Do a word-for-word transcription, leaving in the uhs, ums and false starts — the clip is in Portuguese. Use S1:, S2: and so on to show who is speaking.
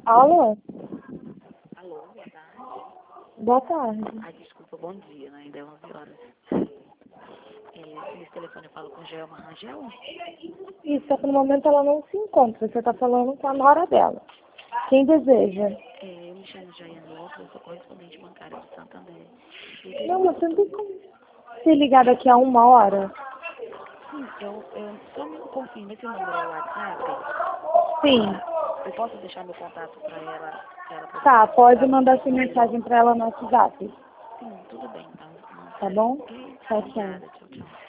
S1: Alô?
S2: Alô, boa tarde.
S1: Boa tarde.
S2: Ai, desculpa, bom dia, né? Ainda é onze horas. É, esse telefone eu falo com Gelma Rangel?
S1: Isso, só que no momento ela não se encontra. Você está falando com a nora dela. Quem deseja?
S2: É, eu me chamo Jaiane Lopes, eu sou correspondente bancária do Santander. Eu queria
S1: Não, mas você não tem
S2: saber-
S1: como ser ligado daqui a uma hora?
S2: Sim, eu, eu só me confirmo, esse número é o WhatsApp?
S1: Sim.
S2: Eu posso deixar meu contato para ela, para ela poder
S1: Tá, pode
S2: contar
S1: mandar sua
S2: comigo?
S1: mensagem para ela no WhatsApp.
S2: Sim, tudo bem, então. Não
S1: Tá
S2: sei.
S1: bom?
S2: Ok,
S1: Tchau, tchau.
S2: obrigada, tchau, tchau.